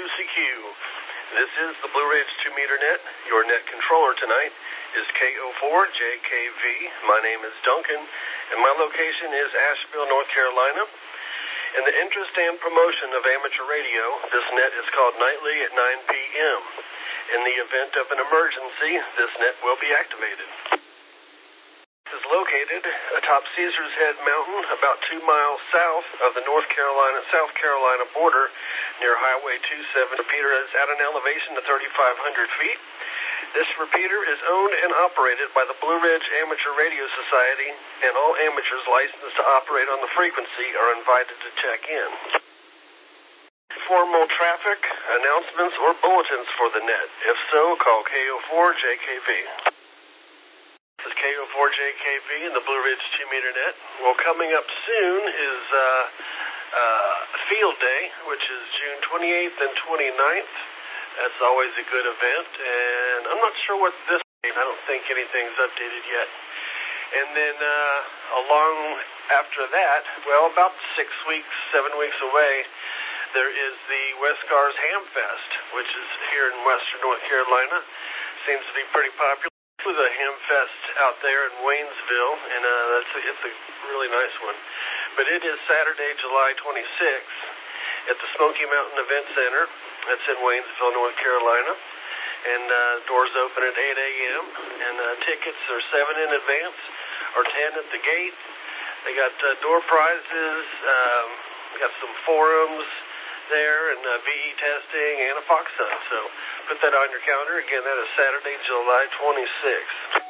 WCQ. This is the Blue Ridge 2-meter net. Your net controller tonight is KO4JKV. My name is Duncan, and my location is Asheville, North Carolina. In the interest and promotion of amateur radio, this net is called nightly at 9 p.m. In the event of an emergency, this net will be activated. It is located atop Caesar's Head Mountain, about 2 miles south of the South Carolina border, near Highway 27. The repeater is at an elevation of 3,500 feet. This repeater is owned and operated by the Blue Ridge Amateur Radio Society, and all amateurs licensed to operate on the frequency are invited to check in. Formal traffic, announcements, or bulletins for the net. If so, call KO4JKV. This is KO4JKV in the Blue Ridge 2-meter net. Well, coming up soon is Field Day, which is June 28th and 29th. That's always a good event, and I'm not sure what this is. I don't think anything's updated yet. And then along after that, well, about 7 weeks away, there is the Westcars Ham Fest, which is here in western North Carolina. Seems to be pretty popular. There's a Ham Fest out there in Waynesville, and it's a really nice one. But it is Saturday, July 26th at the Smoky Mountain Event Center. That's in Waynesville, North Carolina. And doors open at 8 a.m. And tickets are 7 in advance or 10 at the gate. They got door prizes. Got some forums there, and VE testing, and a fox hunt. So put that on your calendar. Again, that is Saturday, July 26th.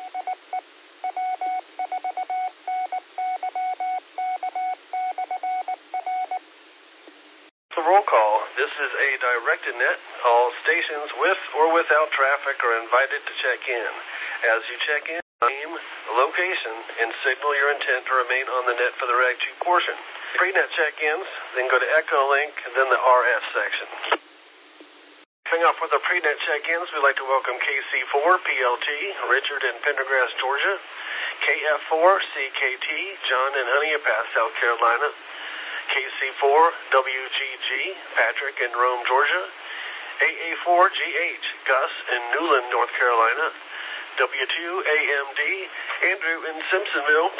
The roll call. This is a directed net. All stations with or without traffic are invited to check in. As you check in, name, location, and signal your intent to remain on the net for the Reg 2 portion. Pre-net check-ins, then go to Echolink, and then the RF section. Starting off with our pre-net check-ins, we'd like to welcome KC4 PLT, Richard in Pendergrass, Georgia, KF4 CKT, John in Honeypass, South Carolina, KC4 WGG, Patrick in Rome, Georgia, AA4GH, Gus in Newland, North Carolina, W2AMD, Andrew in Simpsonville,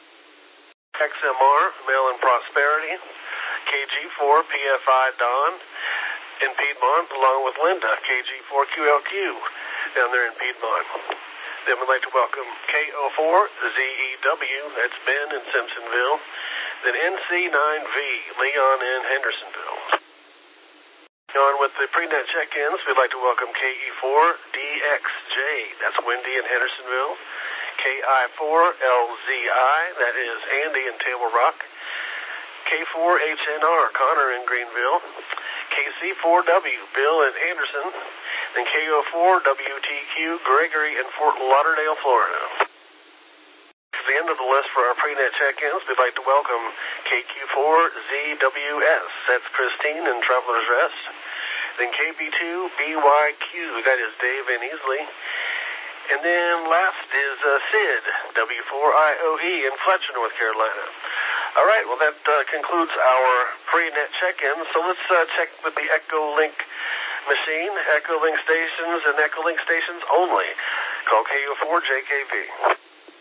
XMR, Mail and Prosperity, KG4 PFI Don in Piedmont, along with Linda, KG4QLQ, down there in Piedmont. Then we'd like to welcome KO4ZEW, that's Ben in Simpsonville, then NC9V, Leon in Hendersonville. On with the pre-net check-ins, we'd like to welcome KE4DXJ, that's Wendy in Hendersonville, KI4LZI, that is Andy in Table Rock, K4HNR, Connor in Greenville, KC4W, Bill in Anderson, and KO4WTQ, Gregory in Fort Lauderdale, Florida. At the end of the list for our pre-net check-ins, we'd like to welcome KQ4ZWS, that's Christine in Traveler's Rest, then KB2BYQ, that is Dave in Easley, and then last is Sid, W4IOE in Fletcher, North Carolina. All right, well, that concludes our pre-net check-in. So let's check with the Echolink machine, Echolink stations, and Echolink stations only. Call KO4JKV.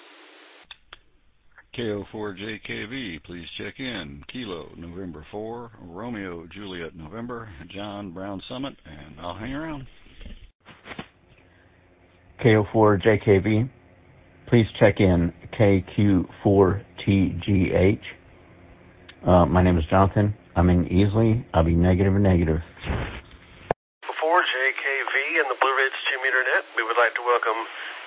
KO4JKV, please check in. Kilo, November 4, Romeo, Juliet, November, John, Brown Summit, and I'll hang around. KO4JKV, please check in. KQ4TGH. My name is Jonathan. I'm in Easley. I'll be negative. 4JKV in the Blue Ridge 2-meter net. We would like to welcome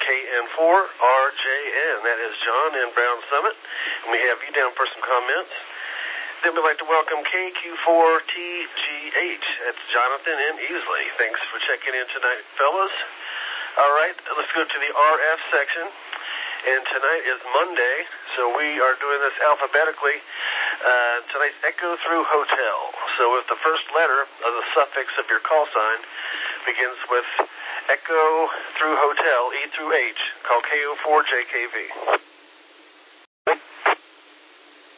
KN4RJN. That is John in Brown Summit. And we have you down for some comments. Then we'd like to welcome KQ4TGH. That's Jonathan in Easley. Thanks for checking in tonight, fellas. All right, let's go to the RF section. And tonight is Monday, so we are doing this alphabetically. Tonight's Echo through Hotel. So if the first letter of the suffix of your call sign begins with Echo through Hotel, E through H, call KO4JKV.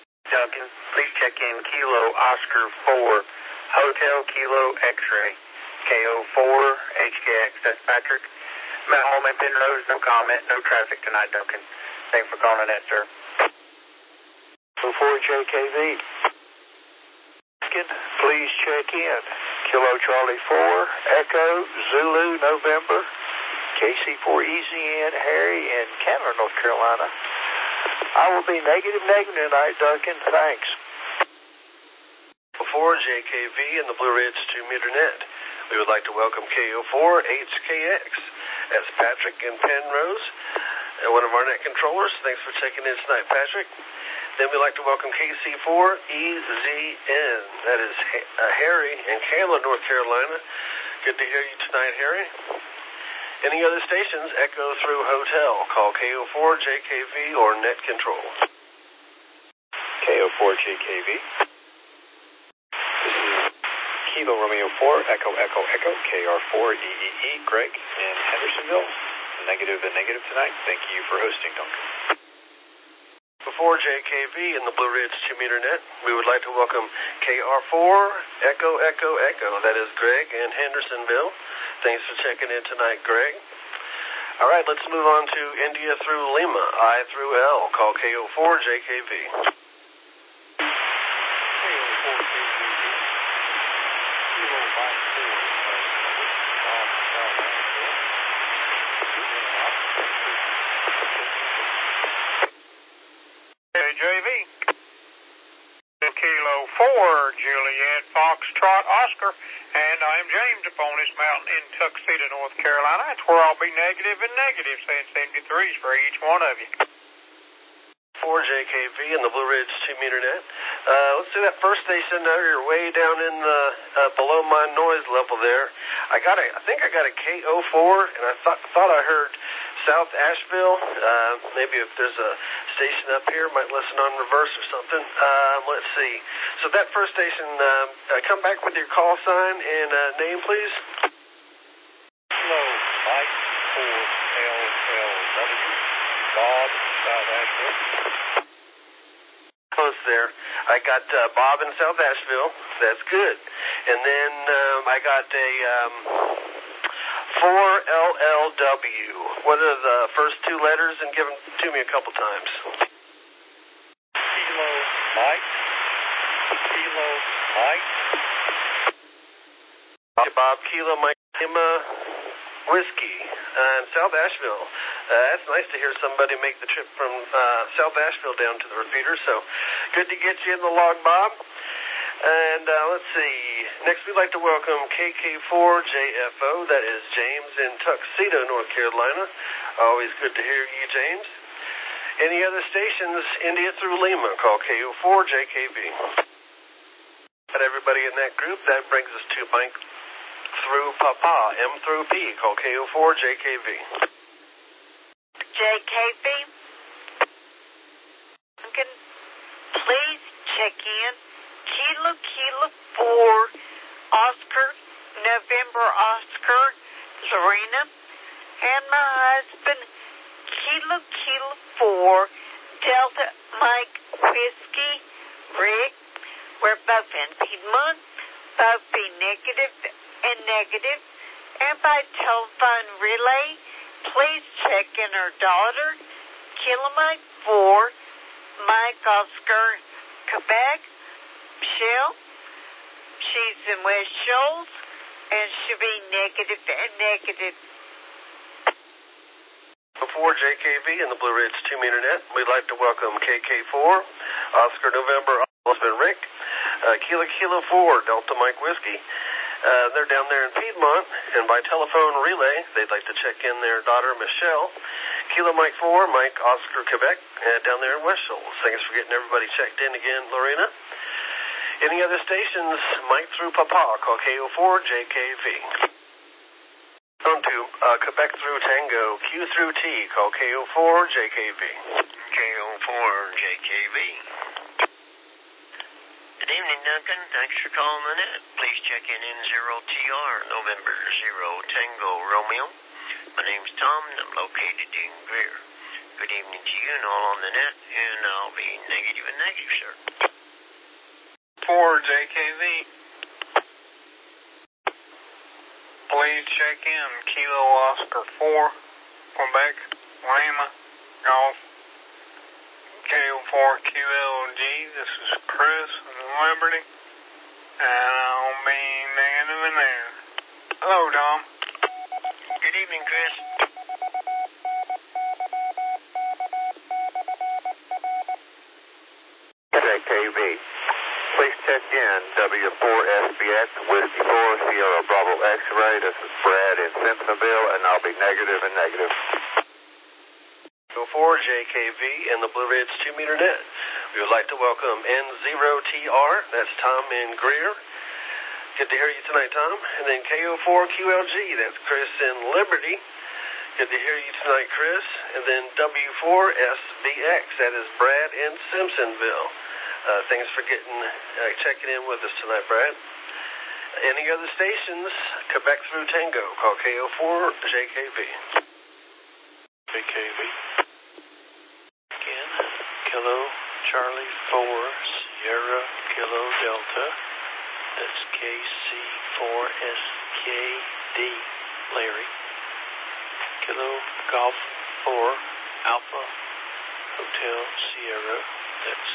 Duncan, please check in Kilo Oscar 4, Hotel Kilo X-Ray. KO4HKX, that's Patrick. I'm at home in Penrose, no comment, no traffic tonight, Duncan. Thanks for calling that, sir. 4JKV. Please check in. Kilo Charlie 4, Echo, Zulu, November, KC4 EZN, Harry in Candler, North Carolina. I will be negative tonight, Duncan. Thanks. Before JKV and the Blue Ridge 2-meter net, we would like to welcome KO4HKX. That's Patrick in Penrose, one of our net controllers. Thanks for checking in tonight, Patrick. Then we'd like to welcome KC4EZN. That is Harry in Candler, North Carolina. Good to hear you tonight, Harry. Any other stations, echo through hotel. Call KO4JKV or net control. KO4JKV. This is Kilo Romeo 4, Echo, KR4EEE, Greg in Hendersonville. Negative tonight. Thank you for hosting, Duncan. Before JKV and the Blue Ridge 2-meter net, we would like to welcome KR4 Echo. That is Greg in Hendersonville. Thanks for checking in tonight, Greg. All right, let's move on to India through Lima, I through L. Call KO4JKV. JV. Kilo 4, Juliet, Foxtrot, Oscar, and I'm James upon this mountain in Tuxedo, North Carolina. That's where I'll be negative, saying 73s for each one of you. 4JKV and the Blue Ridge 2-meter net. Let's see that first station there. You're way down in the below my noise level there. I think I got a KO4, and I thought I heard South Asheville. Maybe if there's a station up here, might listen on reverse or something. Let's see. So that first station, come back with your call sign and name, please. Hello, Mike 4LLW, Bob, South Asheville. Close there. I got Bob in South Asheville. That's good. And then I got a 4LLW. What are the first two letters? And give them to me a couple times. Kilo Mike. Bob, Kilo Mike, Emma, Whiskey, in South Asheville. That's nice to hear somebody make the trip from South Asheville down to the repeater. So good to get you in the log, Bob. And let's see. Next, we'd like to welcome KK4JFO. That is James in Tuxedo, North Carolina. Always good to hear you, James. Any other stations, India through Lima, call KO4JKV. Got everybody in that group. That brings us to Mike through Papa, M through P, call KO4JKV. JKV, please check in. Kilo 4, Oscar, November Oscar, Lorena, and my husband, Kilo 4, Delta Mike Whiskey, Rick. We're both in Piedmont, both be negative, and by telephone relay, please check in her daughter, Kilo Mike 4, Mike Oscar, Quebec, Michelle. She's in West Shoals, and she'll be negative. Before JKV and the Blue Ridge 2-meter net, we'd like to welcome KK4, Oscar November, husband Rick, Kilo 4, Delta Mike Whiskey. They're down there in Piedmont, and by telephone relay, they'd like to check in their daughter Michelle, Kilo Mike 4, Mike Oscar Quebec, down there in West Shoals. Thanks for getting everybody checked in again, Lorena. Any other stations, Mike through Papa, call KO4JKV. On to Quebec through Tango, Q through T, call KO4JKV. KO4JKV. Good evening, Duncan. Thanks for calling the net. Please check in 0TR, November 0 Tango Romeo. My name's Tom, and I'm located in Greer. Good evening to you and all on the net, and I'll be negative, sir. 4JKV. please check in Kilo Oscar 4, Quebec, Lima, Golf, KO4QLG. This is Chris in Liberty, and I'll be negative in there. Hello, Tom. Good evening, Chris. JKV. Please check in W4SBX, Whiskey 4, Sierra Bravo X-Ray. This is Brad in Simpsonville, and I'll be negative and negative. 04 JKV and the Blue Ridge 2-meter net. We would like to welcome N0TR, that's Tom in Greer. Good to hear you tonight, Tom. And then KO4QLG, that's Chris in Liberty. Good to hear you tonight, Chris. And then W4SBX, that is Brad in Simpsonville. Thanks for checking in with us tonight, Brad. Any other stations, Quebec through Tango, call KO4 JKV. JKV. Again, Kilo Charlie 4, Sierra Kilo Delta. That's KC4SKD, Larry. Kilo Golf 4, Alpha Hotel Sierra. That's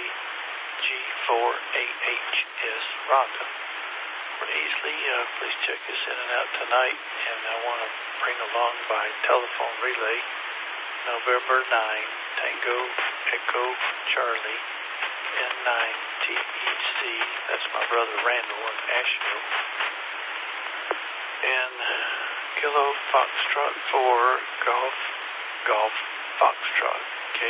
KG4AHS, Rhonda. For Easley, please check us in and out tonight. And I want to bring along by telephone relay November 9, Tango Echo Charlie, N9 TEC. That's my brother Randall in Asheville. And Kilo Foxtrot 4 Golf Foxtrot,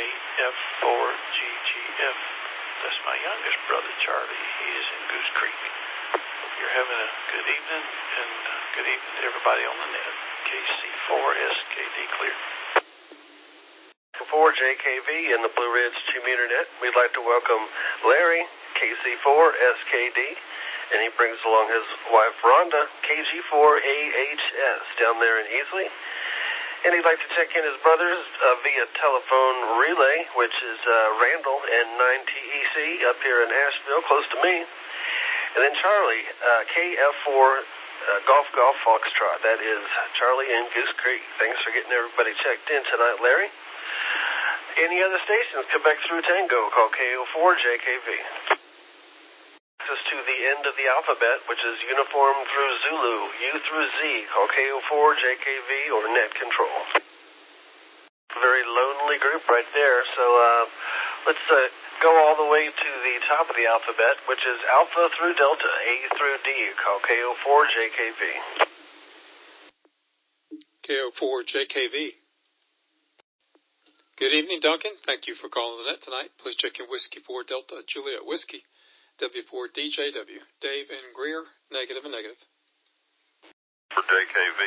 KF4GGF. That's my youngest brother Charlie. He is in Goose Creek. Hope you're having a good evening, and good evening to everybody on the net. KC4SKD clear. 4 JKV and the Blue Ridge 2-meter net. We'd like to welcome Larry, KC4SKD, and he brings along his wife Rhonda, KG4AHS, down there in Easley. And he'd like to check in his brothers via telephone relay, which is Randall and 9TEC up here in Asheville, close to me. And then Charlie, KF4 Golf Foxtrot. That is Charlie in Goose Creek. Thanks for getting everybody checked in tonight, Larry. Any other stations, Quebec through Tango, call KO4 JKV. Access to the end of the alphabet, which is uniform through Zulu, U through Z, call KO4 JKV or net control. Very lonely group right there, so let's go all the way to the top of the alphabet, which is Alpha through Delta, A through D, call KO4 JKV. KO4 JKV. Good evening, Duncan. Thank you for calling the net tonight. Please check in Whiskey 4 Delta Juliet Whiskey, W4 DJW. Dave in Greer, negative and negative. For JKV,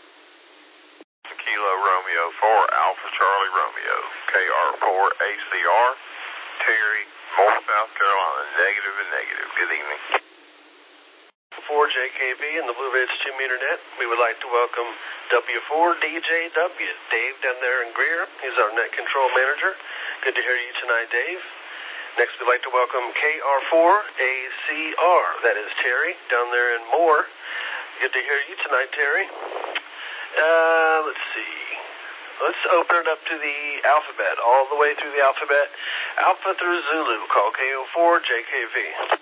Kilo Romeo 4 Alpha Charlie Romeo, KR4 ACR, Terry, Moore, South Carolina, negative and negative. Good evening. For JKV and the Blue Ridge 2-meter net, we would like to welcome W4DJW, Dave down there in Greer. He's our net control manager. Good to hear you tonight, Dave. Next, we'd like to welcome KR4ACR, that is Terry, down there in Moore. Good to hear you tonight, Terry. Let's see. Let's open it up to the alphabet, all the way through the alphabet. Alpha through Zulu, call KO4 JKV.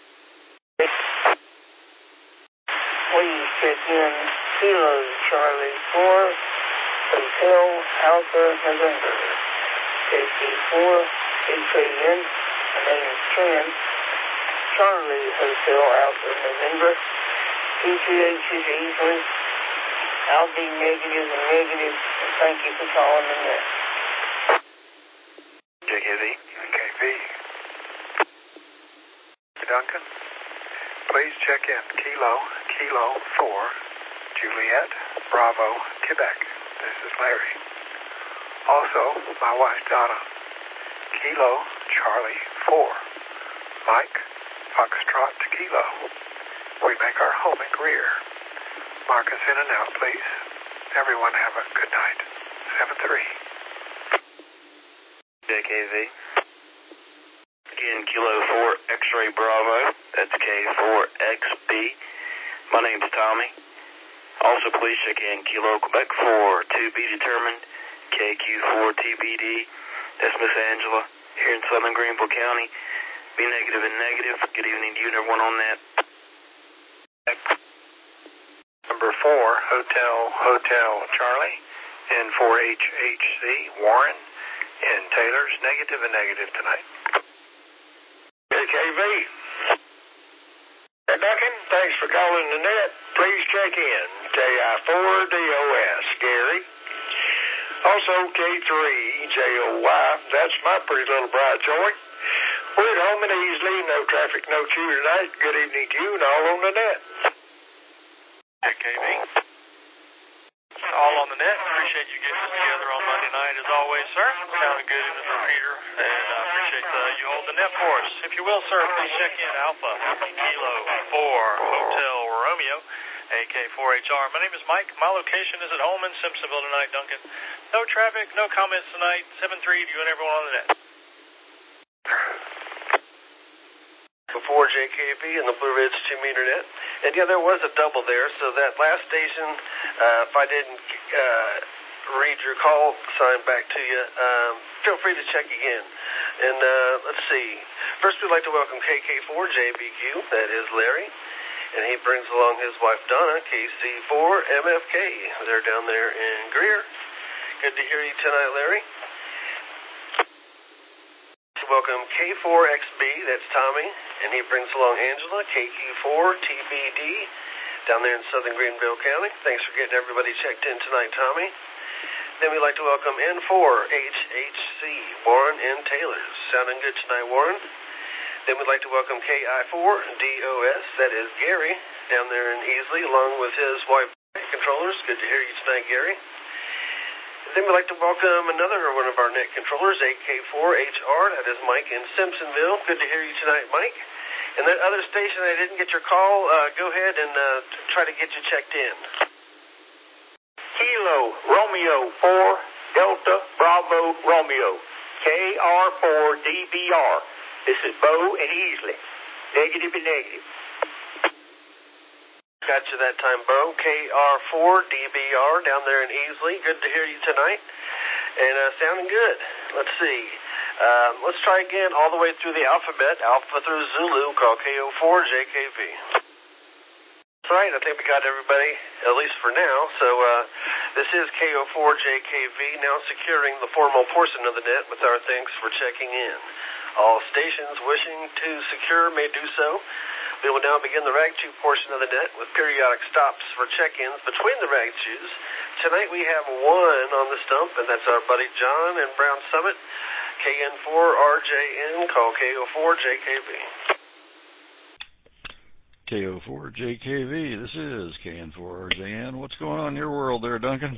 Please check in Kilo Charlie 4, Hotel Alpha November, KC4, HAN, my name is Ken, Charlie Hotel Alpha November, PGH is Easley. I'll be negative and negative, and thank you for calling the net. JKV, KV. Duncan, please check in Kilo 4, Juliet, Bravo, Quebec. This is Larry. Also, my wife Donna, Kilo Charlie 4, Mike, Foxtrot to Kilo. We make our home in Greer. Mark us in and out, please. Everyone have a good night. 7-3. JKV. Again, Kilo 4 X-Ray Bravo. That's K4XB. My name's Tommy. Also, please check in Kilo Quebec 4 to be determined, KQ4 TBD. That's Miss Angela here in southern Greenville County. Be negative and negative. Good evening to you and everyone on that. Number 4, Hotel Charlie, N4HHC, Warren, and Taylor's negative and negative tonight. KV. Duncan, thanks for calling the net. Please check in. KI4DOS, Gary. Also, K3JOY, that's my pretty little bride joint. We're at home and easily, no traffic, no chew tonight. Good evening to you and all on the net. KV. All on the net. Appreciate you getting us together on Monday night as always, sir. Sounding good in the repeater, and I appreciate you holding the net for us. If you will, sir, please check in Alpha Kilo 4 Hotel Romeo, AK4HR. My name is Mike. My location is at home in Simpsonville tonight, Duncan. No traffic, no comments tonight. 7-3 to you and everyone on the net. Before JKV and the Blue Ridge 2-meter net. And yeah, there was a double there, so that last station, if I didn't read your call sign back to you, feel free to check again. And let's see. First, we'd like to welcome KK4JBQ, that is Larry. And he brings along his wife Donna, KC4MFK. They're down there in Greer. Good to hear you tonight, Larry. Welcome K4XB, that's Tommy, and he brings along Angela, KQ4TBD, down there in southern Greenville County. Thanks for getting everybody checked in tonight, Tommy. Then we'd like to welcome N4HHC, Warren and Taylors. Sounding good tonight, Warren. Then we'd like to welcome KI4DOS, that is Gary, down there in Easley, along with his wife controllers. Good to hear you tonight, Gary. Then we'd like to welcome another one of our net controllers, AK4HR, that is Mike in Simpsonville. Good to hear you tonight, Mike. And that other station, I didn't get your call. Go ahead and try to get you checked in. Kilo Romeo 4 Delta Bravo Romeo, KR4DBR. This is Bo and Easley. Negative and negative. Got you that time, Bo. KR4DBR down there in Easley. Good to hear you tonight. And sounding good. Let's see. Let's try again all the way through the alphabet, Alpha through Zulu, call KO4JKV. That's right. I think we got everybody, at least for now. So this is KO4JKV, now securing the formal portion of the net with our thanks for checking in. All stations wishing to secure may do so. We will now begin the Rag 2 portion of the net with periodic stops for check-ins between the Rag 2s. Tonight we have one on the stump, and that's our buddy John in Brown Summit, KN4RJN, call KO4JKV. KO4JKV, this is KN4RJN. What's going on in your world there, Duncan?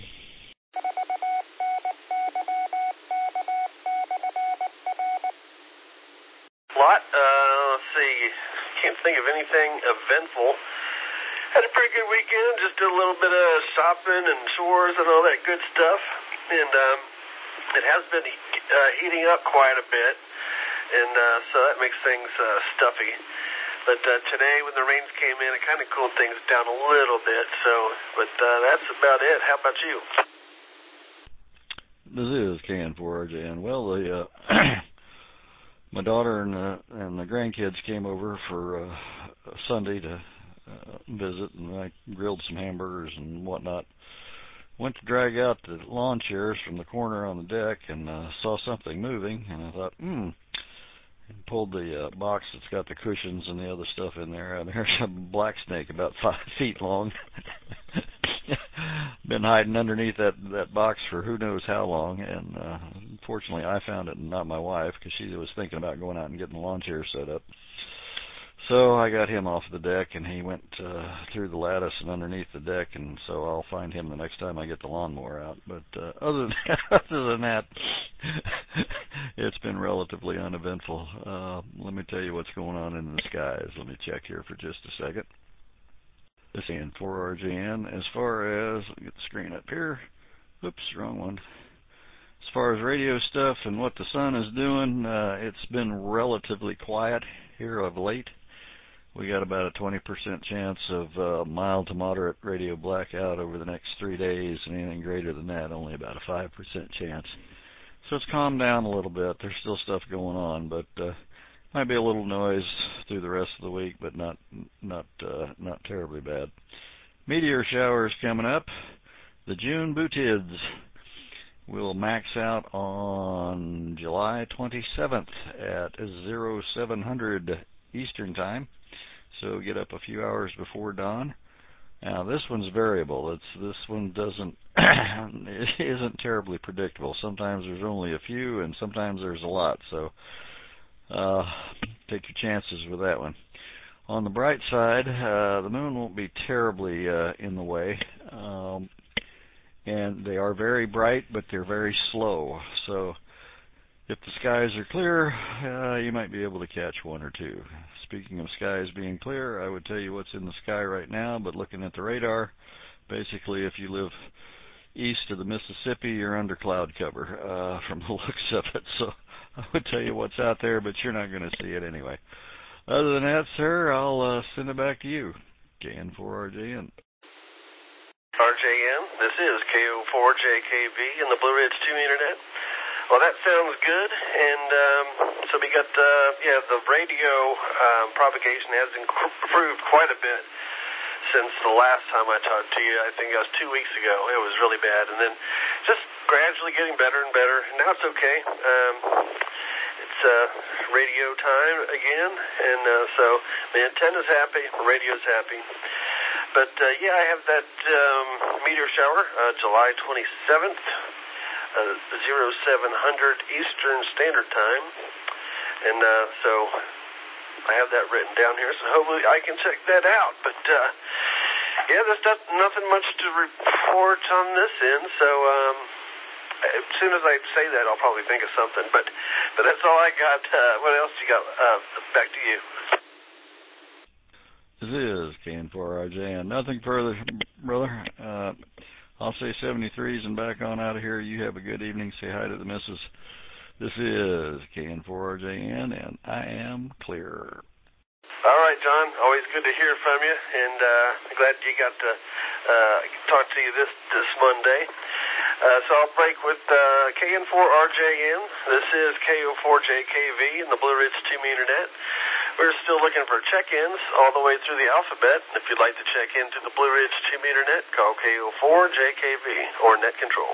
Let's see. Can't think of anything eventful. Had a pretty good weekend. Just did a little bit of shopping and chores and all that good stuff. And it has been heating up quite a bit, and so that makes things stuffy. But today, when the rains came in, it kind of cooled things down a little bit. So, but that's about it. How about you? This is KN4RJN. Well, the my daughter and the grandkids came over for Sunday to visit, and I grilled some hamburgers and whatnot. Went to drag out the lawn chairs from the corner on the deck and saw something moving, and I thought, and pulled the box that's got the cushions and the other stuff in there, and there's a black snake about 5 feet long. Been hiding underneath that box for who knows how long, and unfortunately I found it and not my wife, because she was thinking about going out and getting the lawn chair set up. So I got him off the deck, and he went through the lattice and underneath the deck, and so I'll find him the next time I get the lawnmower out. But other than that, it's been relatively uneventful. Let me tell you what's going on in the skies. Let me check here for just a second. This is KN4RJN. As far as, get the screen up here. Oops, wrong one. As far as radio stuff and what the sun is doing, it's been relatively quiet here of late. we got about a 20% chance of mild to moderate radio blackout over the next 3 days, and anything greater than that, only about a 5% chance. So it's calmed down a little bit. There's still stuff going on, but might be a little noise through the rest of the week, but not terribly bad. Meteor showers coming up. The June Bootids will max out on July 27th at 0700 Eastern Time. So get up a few hours before dawn. Now this one's variable. This one isn't terribly predictable. Sometimes there's only a few, and sometimes there's a lot. So take your chances with that one. On the bright side, the moon won't be terribly in the way, and they are very bright, but they're very slow. So if the skies are clear, you might be able to catch one or two. Speaking of skies being clear, I would tell you what's in the sky right now, but looking at the radar, basically if you live east of the Mississippi, you're under cloud cover from the looks of it. So I would tell you what's out there, but you're not going to see it anyway. Other than that, sir, I'll send it back to you. KN4RJN. RJN, this is KO4JKV in the Blue Ridge 2 Internet. Well, that sounds good, and so we got, the radio propagation has improved quite a bit since the last time I talked to you. I think that was 2 weeks ago. It was really bad, and then just gradually getting better and better, and now it's okay. It's radio time again, and so the antenna's happy, the radio's happy. But, I have that meteor shower, July 27th. 0700 Eastern Standard Time, and so I have that written down here, so hopefully I can check that out. But there's nothing much to report on this end, so as soon as I say that, I'll probably think of something. But that's all I got. What else you got? Back to you. This is KN4RJ, and nothing further, brother. I'll say 73s and back on out of here. You have a good evening. Say hi to the missus. This is KN4RJN, and I am clear. All right, John. Always good to hear from you, and glad you got to talk to you this Monday. So I'll break with KN4RJN. This is KO4JKV in the Blue Ridge 2 Internet. We're still looking for check-ins all the way through the alphabet. If you'd like to check into the Blue Ridge 2 Internet, call KO4JKV or Net Control.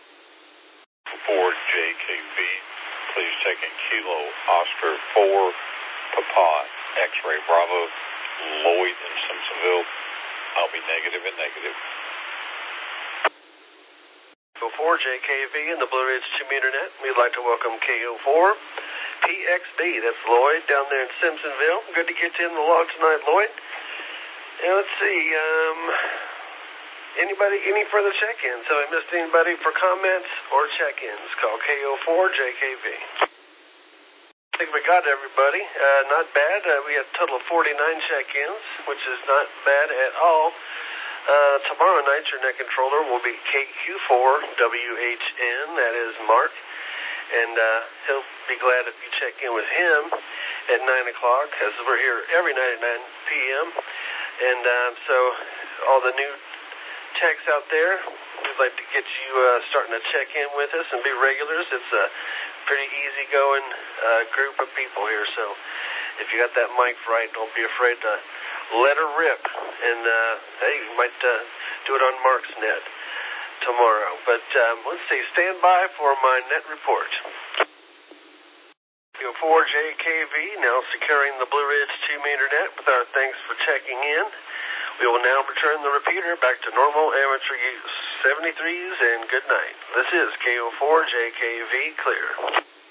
4JKV, please check in Kilo Oscar 4 Papa X-Ray Bravo Lloyd in Simpsonville. I'll be negative and negative. KO4JKV in the Blue Ridge 2 Internet. We'd like to welcome KO4 PXB, that's Lloyd down there in Simpsonville. Good to get you in the log tonight, Lloyd. And let's see, any further check-ins? Have I missed anybody for comments or check-ins? Call KO4JKV. I think we got everybody. Not bad. We had a total of 49 check-ins, which is not bad at all. Tomorrow night, your net controller will be KQ4WHN, that is Mark. And he'll be glad if you check in with him at 9 o'clock, as we're here every night at 9 p.m. And so all the new techs out there, we'd like to get you starting to check in with us and be regulars. It's a pretty easy-going group of people here. So if you got that mic right, don't be afraid to let her rip. And, you might do it on Mark's net tomorrow. But let's see, stand by for my net report. KO4JKV now securing the Blue Ridge 2 Internet with our thanks for checking in. We will now return the repeater back to normal amateur use. 73s and good night. This is KO4JKV clear.